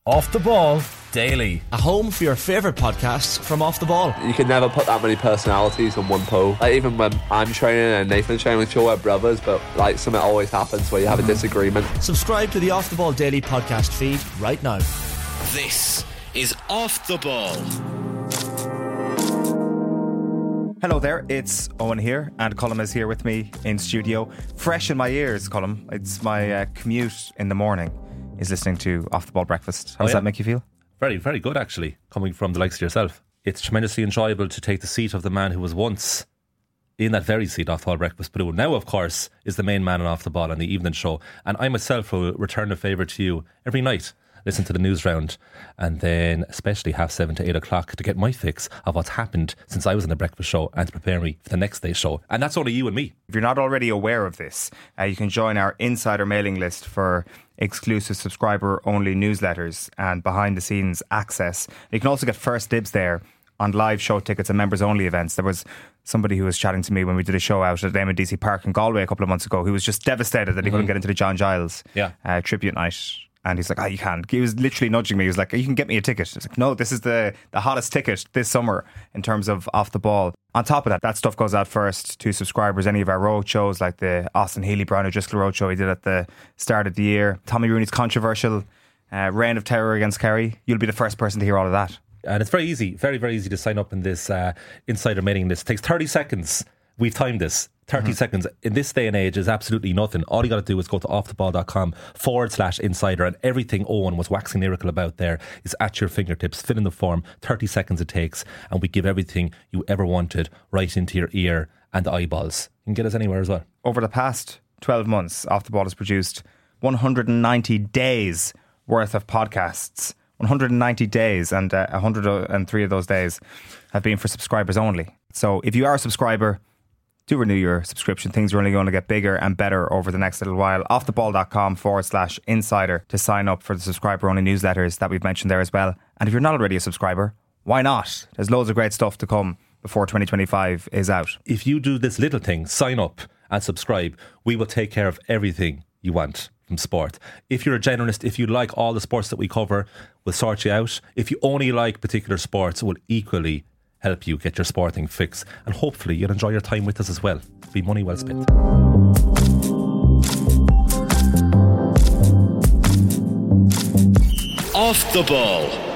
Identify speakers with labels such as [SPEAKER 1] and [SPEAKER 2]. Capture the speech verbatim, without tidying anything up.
[SPEAKER 1] Off the Ball Daily.
[SPEAKER 2] A home for your favourite podcasts from Off the Ball.
[SPEAKER 3] You can never put that many personalities on one pole. Like even when I'm training and Nathan's training, with sure we're brothers, but like something always happens where you have a disagreement.
[SPEAKER 2] Subscribe to the Off the Ball Daily podcast feed right now.
[SPEAKER 4] This is Off the Ball.
[SPEAKER 5] Hello there, it's Owen here, and Colm is here with me in studio. Fresh in my ears, Colm. It's my uh, commute in the morning is listening to Off the Ball Breakfast. How does oh, yeah. that make you feel?
[SPEAKER 6] Very, very good, actually, coming from the likes of yourself. It's tremendously enjoyable to take the seat of the man who was once in that very seat, Off the Ball Breakfast, but who now, of course, is the main man on Off the Ball on the evening show. And I myself will return a favour to you every night. Listen to the news round, and then especially half seven to eight o'clock to get my fix of what's happened since I was in the breakfast show and to prepare me for the next day's show. And that's only you and me.
[SPEAKER 5] If you're not already aware of this, uh, you can join our insider mailing list for exclusive subscriber-only newsletters and behind-the-scenes access. You can also get first dibs there on live show tickets and members-only events. There was somebody who was chatting to me when we did a show out at M and D C Park in Galway a couple of months ago who was just devastated that he mm-hmm. couldn't get into the John Giles
[SPEAKER 6] yeah.
[SPEAKER 5] uh, tribute night. And he's like, oh, you can't. He was literally nudging me. He was like, you can get me a ticket. I was like, no, this is the, the hottest ticket this summer in terms of Off the Ball. On top of that, that stuff goes out first to subscribers. Any of our road shows, like the Austin Healy, Brian O'Driscoll road show we did at the start of the year. Tommy Rooney's controversial uh, reign of terror against Kerry. You'll be the first person to hear all of that.
[SPEAKER 6] And it's very easy, very, very easy to sign up in this uh, insider mailing list. It takes thirty seconds. We've timed this. thirty mm-hmm. seconds in this day and age is absolutely nothing. All you got to do is go to offtheball.com forward slash insider, and everything Owen was waxing lyrical about there is at your fingertips. Fill in the form, thirty seconds it takes, and we give everything you ever wanted right into your ear and eyeballs. You can get us anywhere as well.
[SPEAKER 5] Over the past twelve months, Off the Ball has produced one hundred ninety days worth of podcasts. one hundred ninety days, and uh, one hundred three of those days have been for subscribers only. So if you are a subscriber, do renew your subscription. Things are only going to get bigger and better over the next little while. Offtheball.com forward slash insider to sign up for the subscriber-only newsletters that we've mentioned there as well. And if you're not already a subscriber, why not? There's loads of great stuff to come before twenty twenty-five is out.
[SPEAKER 6] If you do this little thing, sign up and subscribe, we will take care of everything you want from sport. If you're a generalist, if you like all the sports that we cover, we'll sort you out. If you only like particular sports, we'll equally help you get your sporting fix, and hopefully you'll enjoy your time with us as well. It'll be money well spent.
[SPEAKER 4] Off the Ball.